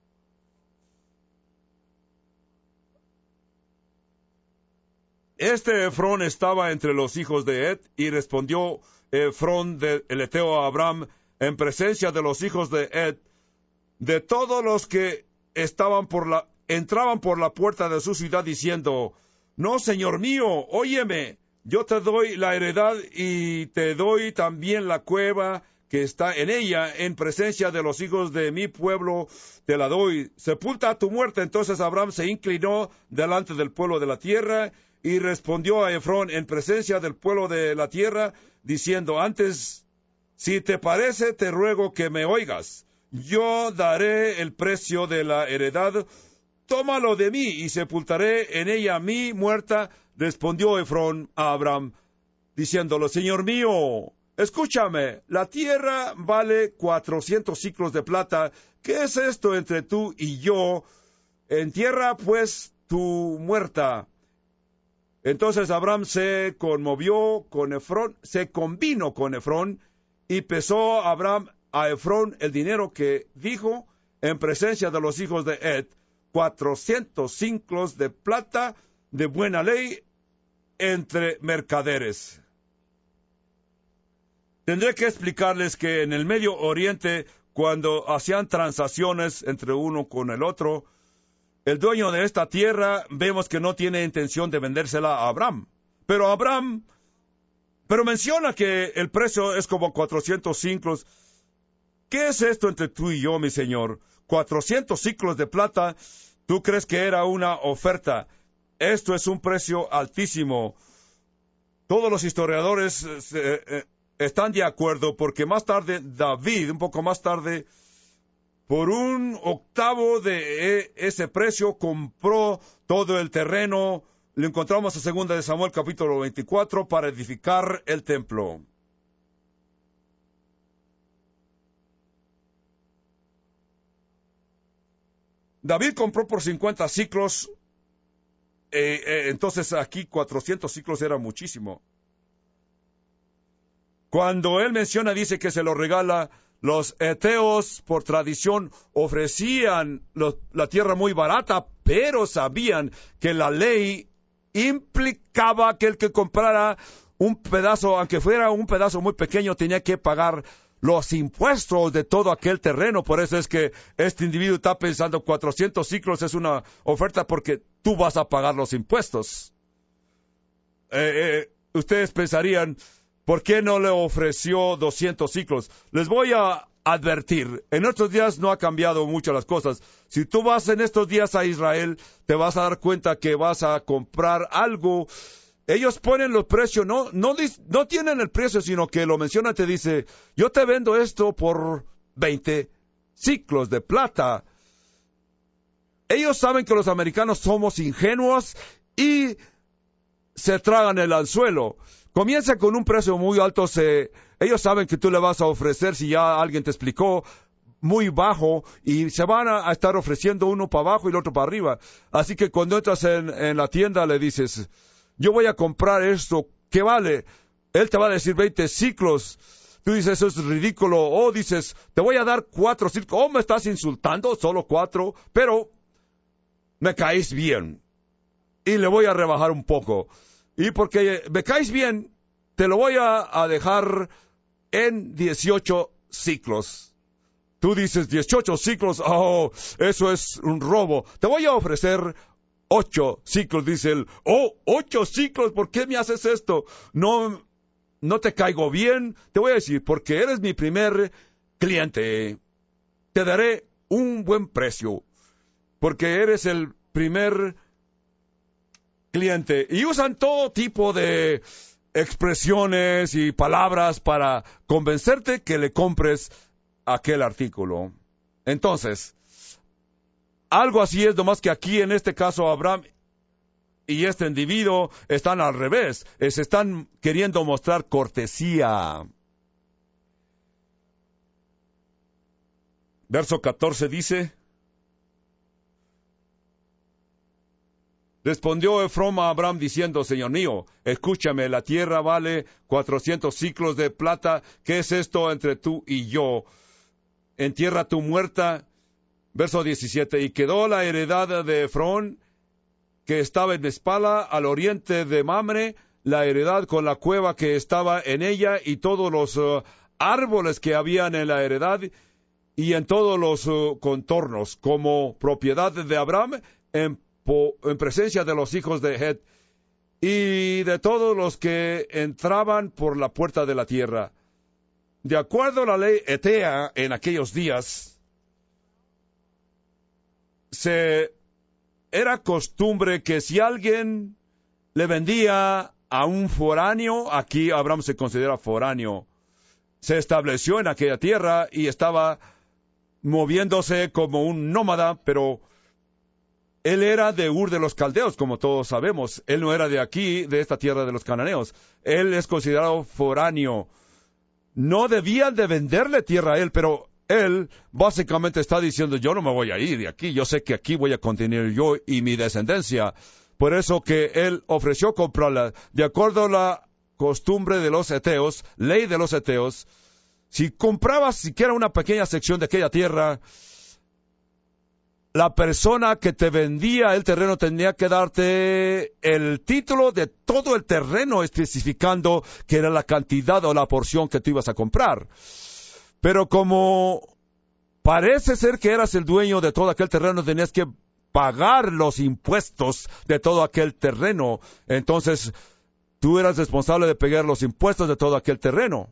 Efrón estaba entre los hijos de Het, y respondió Efrón el heteo a Abraham en presencia de los hijos de Het, de todos los que entraban por la puerta de su ciudad, diciendo, no, señor mío, óyeme, yo te doy la heredad y te doy también la cueva que está en ella, en presencia de los hijos de mi pueblo te la doy. Sepulta a tu muerte. Entonces Abraham se inclinó delante del pueblo de la tierra y respondió a Efrón en presencia del pueblo de la tierra, diciendo, antes, si te parece, te ruego que me oigas. Yo daré el precio de la heredad, tómalo de mí y sepultaré en ella mi muerta. Respondió Efrón a Abraham, diciéndolo, Señor mío, escúchame, la tierra vale 400 siclos de plata. ¿Qué es esto entre tú y yo? Entierra pues tu muerta. Entonces Abraham se convino con Efrón, y pesó Abraham a Efrón el dinero que dijo en presencia de los hijos de Het, 400 siclos de plata de buena ley entre mercaderes. Tendré que explicarles que en el Medio Oriente, cuando hacían transacciones entre uno con el otro, el dueño de esta tierra vemos que no tiene intención de vendérsela a Abraham. Pero menciona que el precio es como 400 siclos. ¿Qué es esto entre tú y yo, mi señor? 400 siclos de plata. ¿Tú crees que era una oferta? Esto es un precio altísimo. Todos los historiadores están de acuerdo, porque más tarde David, un poco más tarde, por un octavo de ese precio, compró todo el terreno. Lo encontramos en 2 de Samuel capítulo 24 para edificar el templo. David compró por 50 siclos. Entonces aquí 400 siclos era muchísimo. Cuando él menciona, dice que se lo regala, los heteos por tradición ofrecían la tierra muy barata, pero sabían que la ley implicaba que el que comprara un pedazo, aunque fuera un pedazo muy pequeño, tenía que pagar los impuestos de todo aquel terreno. Por eso es que este individuo está pensando 400 siclos es una oferta porque tú vas a pagar los impuestos. Ustedes pensarían, ¿por qué no le ofreció 200 siclos? Les voy a advertir, en estos días no ha cambiado mucho las cosas. Si tú vas en estos días a Israel, te vas a dar cuenta que vas a comprar algo. Ellos ponen los precios, no tienen el precio, sino que lo mencionan, te dice, yo te vendo esto por 20 siclos de plata. Ellos saben que los americanos somos ingenuos y se tragan el anzuelo. Comienza con un precio muy alto, ellos saben que tú le vas a ofrecer, si ya alguien te explicó, muy bajo, y se van a estar ofreciendo uno para abajo y el otro para arriba. Así que cuando entras en la tienda le dices, yo voy a comprar esto, ¿qué vale? Él te va a decir 20 siclos. Tú dices, eso es ridículo. O dices, te voy a dar 4 siclos. Oh, me estás insultando, solo 4, pero me caes bien. Y le voy a rebajar un poco. Y porque me caes bien, te lo voy a dejar en 18 siclos. Tú dices, 18 siclos, oh, eso es un robo. Te voy a ofrecer 8 siclos, dice él. Oh, 8 siclos, ¿por qué me haces esto? No te caigo bien. Te voy a decir, porque eres mi primer cliente. Te daré un buen precio, porque eres el primer cliente. Y usan todo tipo de expresiones y palabras para convencerte que le compres aquel artículo. Entonces, Algo así es, nomás que aquí en este caso Abraham y este individuo están al revés. Se están queriendo mostrar cortesía. Verso 14 dice: respondió Efrón a Abraham diciendo: Señor mío, escúchame, la tierra vale 400 siclos de plata. ¿Qué es esto entre tú y yo? En tierra tu muerta. Verso 17: y quedó la heredad de Efrón, que estaba en Espala, al oriente de Mamre, la heredad con la cueva que estaba en ella, y todos los árboles que habían en la heredad, y en todos los contornos, como propiedad de Abraham, en presencia de los hijos de Het, y de todos los que entraban por la puerta de la tierra. De acuerdo a la ley etea en aquellos días, era costumbre que si alguien le vendía a un foráneo, aquí Abraham se considera foráneo, se estableció en aquella tierra y estaba moviéndose como un nómada, pero él era de Ur de los Caldeos, como todos sabemos. Él no era de aquí, de esta tierra de los cananeos. Él es considerado foráneo. No debían de venderle tierra a él, pero él básicamente está diciendo: yo no me voy a ir de aquí, yo sé que aquí voy a continuar yo y mi descendencia. Por eso que él ofreció comprarla. De acuerdo a la costumbre de los eteos, ley de los eteos, si comprabas siquiera una pequeña sección de aquella tierra, la persona que te vendía el terreno tenía que darte el título de todo el terreno, especificando que era la cantidad o la porción que tú ibas a comprar. Pero como parece ser que eras el dueño de todo aquel terreno, tenías que pagar los impuestos de todo aquel terreno. Entonces, tú eras responsable de pagar los impuestos de todo aquel terreno.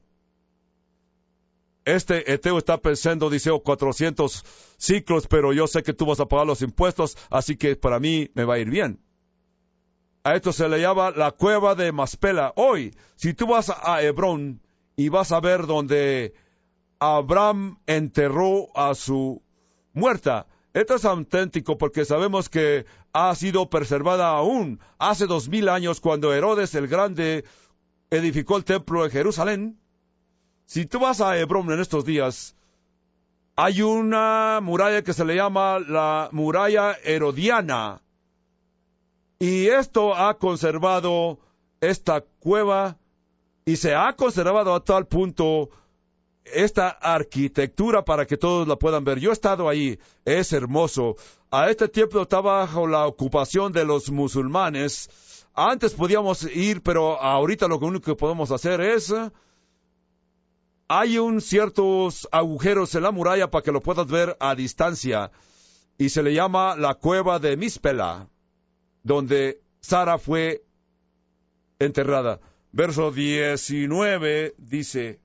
Este eteo está pensando, dice: 400 ciclos, pero yo sé que tú vas a pagar los impuestos, así que para mí me va a ir bien. A esto se le llama la cueva de Maspela. Hoy, si tú vas a Hebrón y vas a ver donde Abraham enterró a su muerta, esto es auténtico porque sabemos que ha sido preservada aún hace 2000 años, cuando Herodes el Grande edificó el templo de Jerusalén. Si tú vas a Hebrón en estos días, hay una muralla que se le llama la muralla herodiana. Y esto ha conservado esta cueva, y se ha conservado a tal punto esta arquitectura para que todos la puedan ver. Yo he estado ahí, es hermoso. A este tiempo estaba bajo la ocupación de los musulmanes. Antes podíamos ir, pero ahorita lo único que podemos hacer es... hay ciertos agujeros en la muralla para que lo puedas ver a distancia, y se le llama la cueva de Mispela, donde Sara fue enterrada. Verso 19 dice: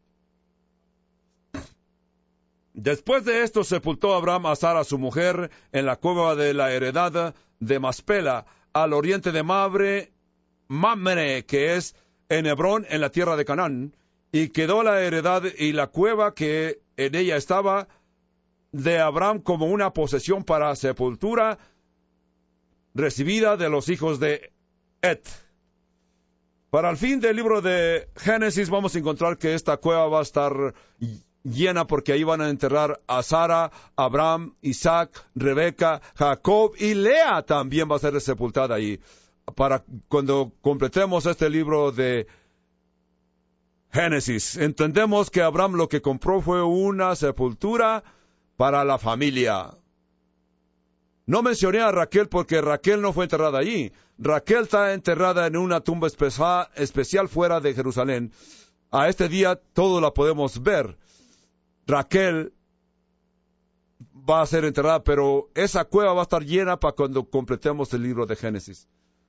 después de esto sepultó Abraham a Sara su mujer en la cueva de la heredad de Maspela, al oriente de Mamre, que es en Hebrón, en la tierra de Canaán. Y quedó la heredad y la cueva que en ella estaba de Abraham como una posesión para sepultura, recibida de los hijos de Het. Para el fin del libro de Génesis vamos a encontrar que esta cueva va a estar llena, porque ahí van a enterrar a Sara, Abraham, Isaac, Rebeca, Jacob, y Lea también va a ser sepultada ahí. Para cuando completemos este libro de Génesis, entendemos que Abraham lo que compró fue una sepultura para la familia. No mencioné a Raquel porque Raquel no fue enterrada allí. Raquel está enterrada en una tumba especial fuera de Jerusalén. A este día todo la podemos ver. Raquel va a ser enterrada, pero esa cueva va a estar llena para cuando completemos el libro de Génesis.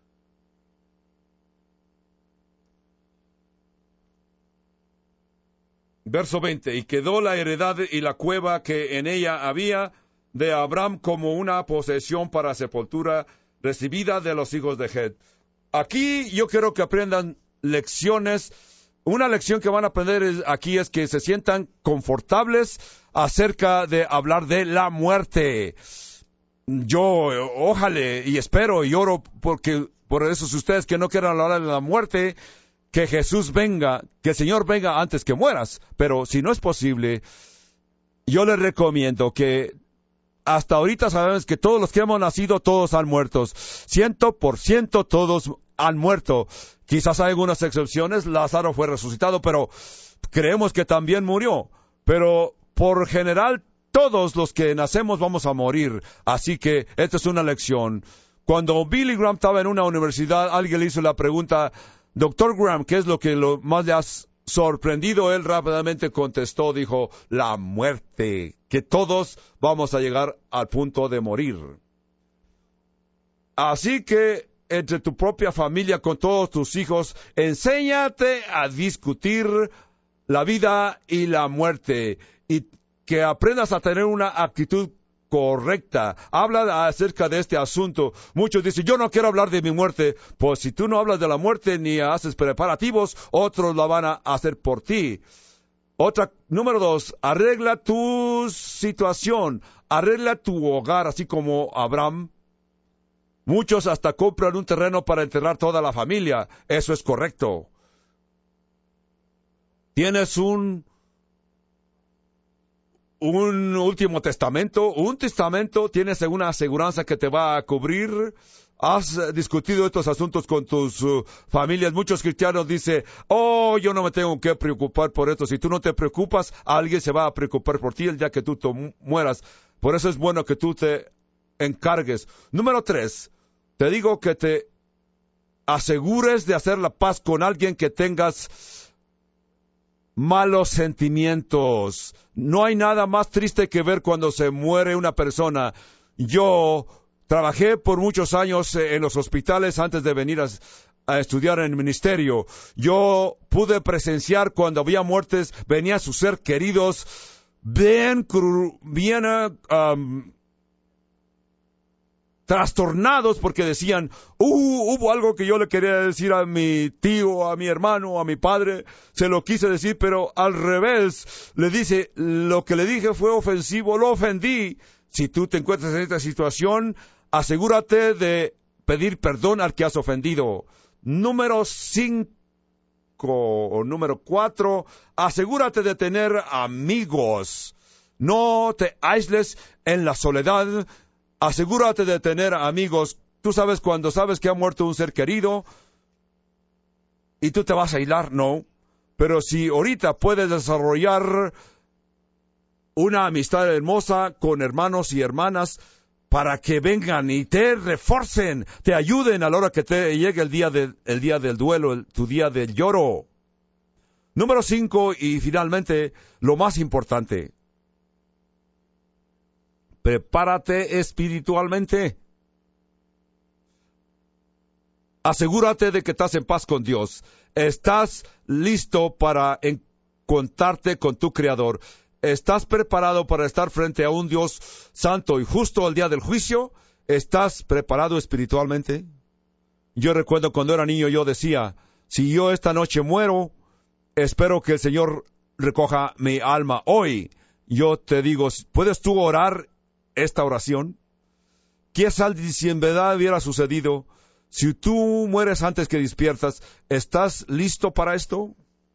Verso 20: y quedó la heredad y la cueva que en ella había de Abraham como una posesión para sepultura, recibida de los hijos de Het. Aquí yo quiero que aprendan lecciones. Una lección que van a aprender aquí es que se sientan confortables acerca de hablar de la muerte. Yo, ojalá y espero y oro porque por esos ustedes que no quieran hablar de la muerte, que Jesús venga, que el Señor venga antes que mueras. Pero si no es posible, yo les recomiendo que hasta ahorita sabemos que todos los que hemos nacido, todos han muerto. 100% todos han muerto. Quizás hay algunas excepciones, Lázaro fue resucitado, pero creemos que también murió. Pero por general, todos los que nacemos vamos a morir. Así que esta es una lección. Cuando Billy Graham estaba en una universidad, alguien le hizo la pregunta, Dr. Graham, ¿qué es lo que más le has sorprendido? Él rápidamente contestó, dijo, la muerte, que todos vamos a llegar al punto de morir. Así que entre tu propia familia, con todos tus hijos, enséñate a discutir la vida y la muerte, y que aprendas a tener una actitud correcta. Habla acerca de este asunto. Muchos dicen, yo no quiero hablar de mi muerte. Pues si tú no hablas de la muerte ni haces preparativos, otros la van a hacer por ti. Número 2, arregla tu situación, arregla tu hogar, así como Abraham. Muchos hasta compran un terreno para enterrar toda la familia. Eso es correcto. Tienes un último testamento, un testamento, tienes una aseguranza que te va a cubrir. Has discutido estos asuntos con tus familias. Muchos cristianos dicen, yo no me tengo que preocupar por esto. Si tú no te preocupas, alguien se va a preocupar por ti el día que tú mueras. Por eso es bueno que tú te encargues. Número 3, te digo que te asegures de hacer la paz con alguien que tengas malos sentimientos. No hay nada más triste que ver cuando se muere una persona. Yo trabajé por muchos años en los hospitales antes de venir a estudiar en el ministerio. Yo pude presenciar cuando había muertes, venían sus seres queridos bien trastornados porque decían, hubo algo que yo le quería decir a mi tío, a mi hermano, a mi padre, se lo quise decir, pero al revés, le dice, lo que le dije fue ofensivo, lo ofendí. Si tú te encuentras en esta situación, asegúrate de pedir perdón al que has ofendido. Número 4, asegúrate de tener amigos. No te aísles en la soledad. Asegúrate de tener amigos. Tú sabes cuando sabes que ha muerto un ser querido y tú te vas a aislar, no. Pero si ahorita puedes desarrollar una amistad hermosa con hermanos y hermanas para que vengan y te refuercen, te ayuden a la hora que te llegue el día del duelo, tu día del lloro. Número 5 y finalmente lo más importante. Prepárate espiritualmente. Asegúrate de que estás en paz con Dios. Estás listo para encontrarte con tu Creador. ¿Estás preparado para estar frente a un Dios santo y justo al día del juicio? ¿Estás preparado espiritualmente? Yo recuerdo cuando era niño, yo decía, si yo esta noche muero, espero que el Señor recoja mi alma hoy. Yo te digo, ¿puedes tú orar esta oración? ¿Qué tal si en verdad hubiera sucedido? Si tú mueres antes que despiertas, ¿estás listo para esto?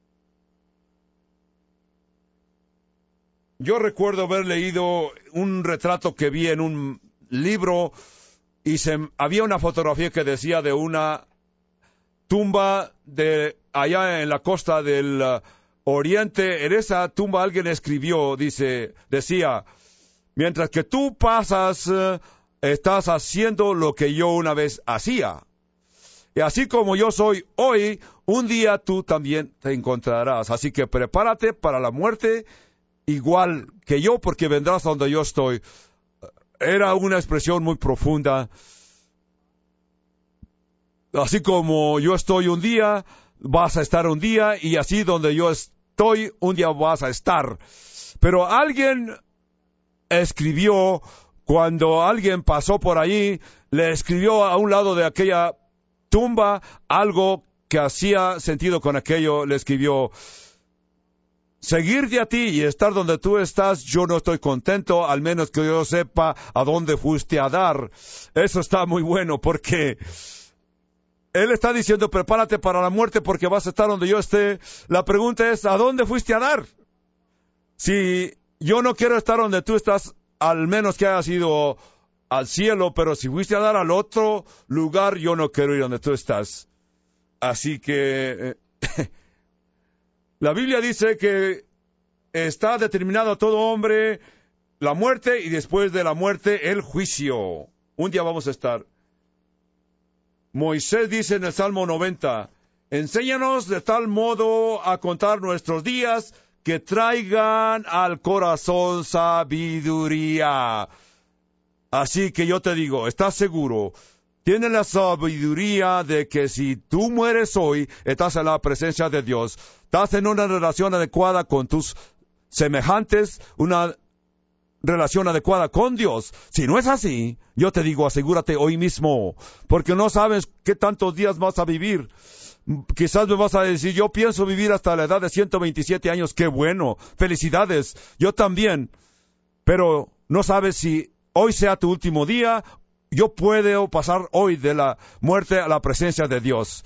Yo recuerdo haber leído un retrato que vi en un libro y había una fotografía que decía de una tumba de allá en la costa del oriente. En esa tumba alguien escribió, decía, mientras que tú pasas, estás haciendo lo que yo una vez hacía. Y así como yo soy hoy, un día tú también te encontrarás. Así que prepárate para la muerte igual que yo, porque vendrás donde yo estoy. Era una expresión muy profunda. Así como yo estoy un día, vas a estar un día, y así donde yo estoy, un día vas a estar. Pero alguien escribió, cuando alguien pasó por allí, le escribió a un lado de aquella tumba algo que hacía sentido con aquello. Le escribió, seguirte a ti y estar donde tú estás, yo no estoy contento, al menos que yo sepa a dónde fuiste a dar. Eso está muy bueno, porque Él está diciendo, prepárate para la muerte porque vas a estar donde yo esté. La pregunta es, ¿a dónde fuiste a dar? Si yo no quiero estar donde tú estás, al menos que hayas ido al cielo, pero si fuiste a dar al otro lugar, yo no quiero ir donde tú estás. Así que la Biblia dice que está determinado a todo hombre la muerte y después de la muerte el juicio. Un día vamos a estar. Moisés dice en el Salmo 90, enséñanos de tal modo a contar nuestros días que traigan al corazón sabiduría. Así que yo te digo, ¿estás seguro? Tienes la sabiduría de que si tú mueres hoy, estás en la presencia de Dios. Estás en una relación adecuada con tus semejantes, una relación adecuada con Dios. Si no es así, yo te digo, asegúrate hoy mismo, porque no sabes qué tantos días vas a vivir. Quizás me vas a decir, yo pienso vivir hasta la edad de 127 años, qué bueno, felicidades, yo también, pero no sabes si hoy sea tu último día. Yo puedo pasar hoy de la muerte a la presencia de Dios.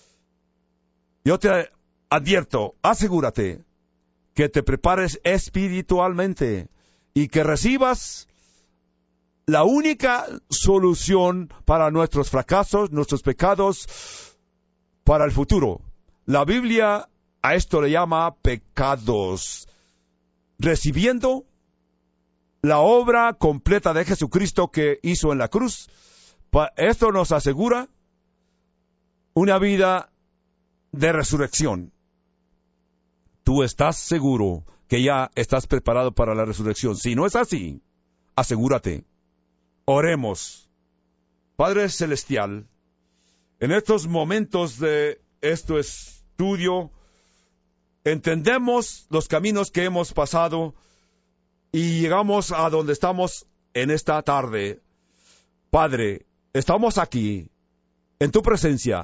Yo te advierto, asegúrate que te prepares espiritualmente y que recibas la única solución para nuestros fracasos, nuestros pecados, para el futuro. La Biblia a esto le llama pecados. Recibiendo la obra completa de Jesucristo que hizo en la cruz, esto nos asegura una vida de resurrección. Tú estás seguro que ya estás preparado para la resurrección. Si no es así, asegúrate. Oremos. Padre Celestial, en estos momentos de este estudio, entendemos los caminos que hemos pasado y llegamos a donde estamos en esta tarde. Padre, estamos aquí, en tu presencia.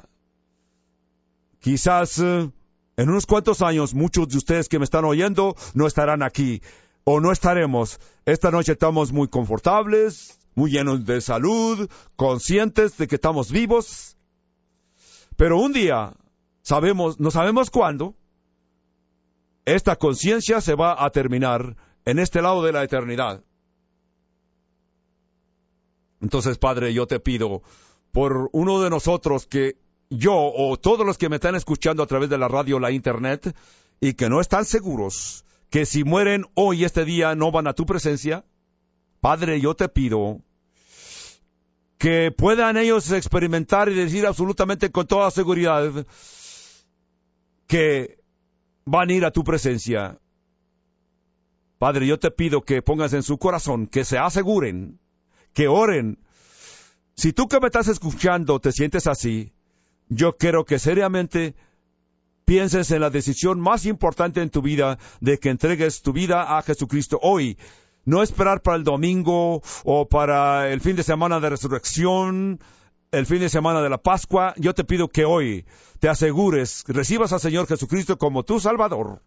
Quizás en unos cuantos años, muchos de ustedes que me están oyendo no estarán aquí, o no estaremos. Esta noche estamos muy confortables, muy llenos de salud, conscientes de que estamos vivos. Pero un día, no sabemos cuándo, esta conciencia se va a terminar en este lado de la eternidad. Entonces, Padre, yo te pido por uno de nosotros que yo o todos los que me están escuchando a través de la radio o la internet y que no están seguros que si mueren hoy este día no van a tu presencia, Padre, yo te pido que puedan ellos experimentar y decir absolutamente con toda seguridad que van a ir a tu presencia. Padre, yo te pido que pongas en su corazón, que se aseguren, que oren. Si tú que me estás escuchando te sientes así, yo quiero que seriamente pienses en la decisión más importante en tu vida, de que entregues tu vida a Jesucristo hoy. No esperar para el domingo o para el fin de semana de resurrección, el fin de semana de la Pascua. Yo te pido que hoy te asegures, recibas al Señor Jesucristo como tu Salvador.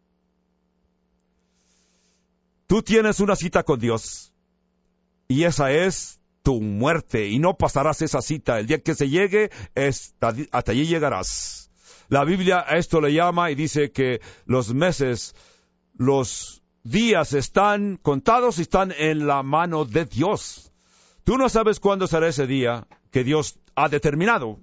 Tú tienes una cita con Dios y esa es tu muerte y no pasarás esa cita. El día que se llegue, hasta allí llegarás. La Biblia a esto le llama y dice que los meses, los días están contados y están en la mano de Dios. Tú no sabes cuándo será ese día que Dios ha determinado.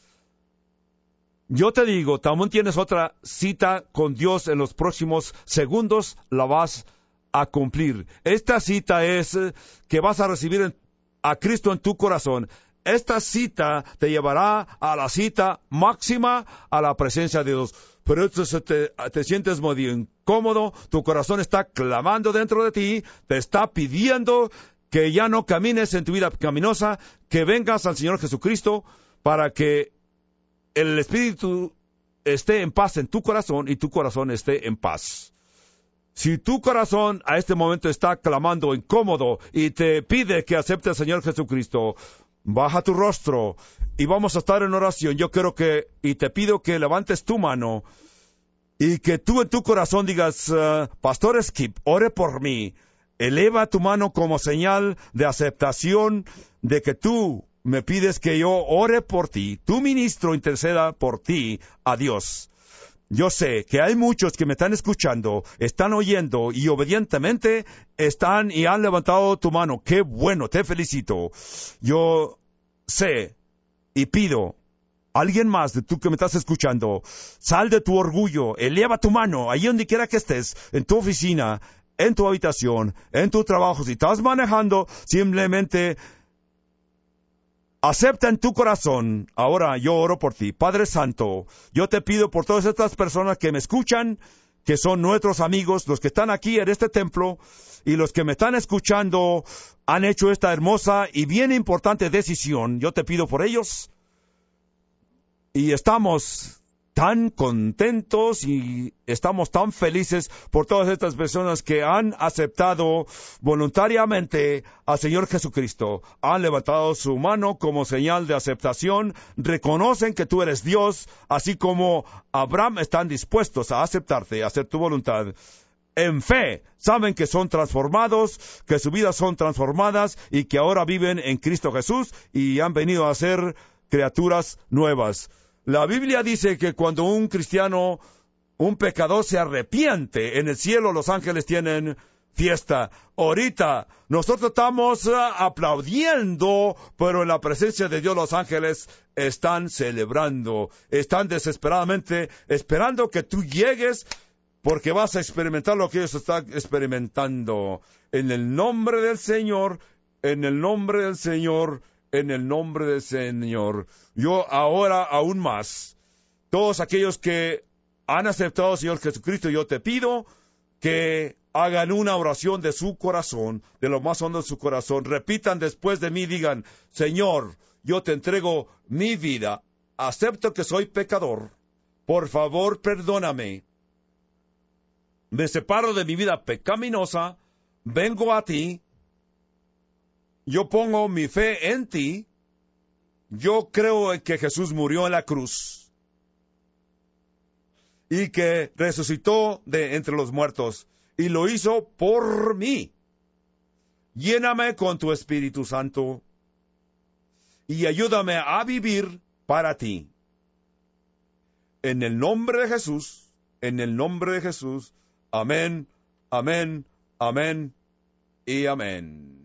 Yo te digo, también tienes otra cita con Dios en los próximos segundos, la vas a cumplir. Esta cita es que vas a recibir a Cristo en tu corazón. Esta cita te llevará a la cita máxima, a la presencia de Dios. Pero entonces te sientes muy incómodo, tu corazón está clamando dentro de ti, te está pidiendo que ya no camines en tu vida pecaminosa, que vengas al Señor Jesucristo para que el Espíritu esté en paz en tu corazón y tu corazón esté en paz. Si tu corazón a este momento está clamando incómodo y te pide que acepte al Señor Jesucristo, baja tu rostro y vamos a estar en oración. Yo quiero y te pido que levantes tu mano Y que tú en tu corazón digas, Pastor Skip, ore por mí. Eleva tu mano como señal de aceptación de que tú me pides que yo ore por ti. Tu ministro interceda por ti a Dios. Yo sé que hay muchos que me están escuchando, están oyendo y obedientemente están y han levantado tu mano. ¡Qué bueno! Te felicito. Yo sé y pido, alguien más de tú que me estás escuchando, sal de tu orgullo, eleva tu mano, ahí donde quiera que estés, en tu oficina, en tu habitación, en tu trabajo. Si estás manejando, simplemente acepta en tu corazón. Ahora yo oro por ti. Padre Santo, yo te pido por todas estas personas que me escuchan, que son nuestros amigos, los que están aquí en este templo, y los que me están escuchando han hecho esta hermosa y bien importante decisión. Yo te pido por ellos. Y estamos tan contentos y estamos tan felices por todas estas personas que han aceptado voluntariamente al Señor Jesucristo. Han levantado su mano como señal de aceptación, reconocen que tú eres Dios, así como Abraham están dispuestos a aceptarte, a hacer tu voluntad. En fe, saben que son transformados, que sus vidas son transformadas y que ahora viven en Cristo Jesús y han venido a ser criaturas nuevas. La Biblia dice que cuando un cristiano, un pecador se arrepiente, en el cielo los ángeles tienen fiesta. Ahorita nosotros estamos aplaudiendo, pero en la presencia de Dios los ángeles están celebrando, están desesperadamente esperando que tú llegues, porque vas a experimentar lo que ellos están experimentando. En el nombre del Señor, en el nombre del Señor, en el nombre del Señor. Yo ahora aún más, todos aquellos que han aceptado al Señor Jesucristo, yo te pido que hagan una oración de su corazón, de lo más hondo de su corazón. Repitan después de mí, digan, Señor, yo te entrego mi vida, acepto que soy pecador, por favor perdóname. Me separo de mi vida pecaminosa, vengo a ti, yo pongo mi fe en ti, yo creo en que Jesús murió en la cruz y que resucitó de entre los muertos y lo hizo por mí. Lléname con tu Espíritu Santo y ayúdame a vivir para ti. En el nombre de Jesús, en el nombre de Jesús, amén, amén, amén y amén.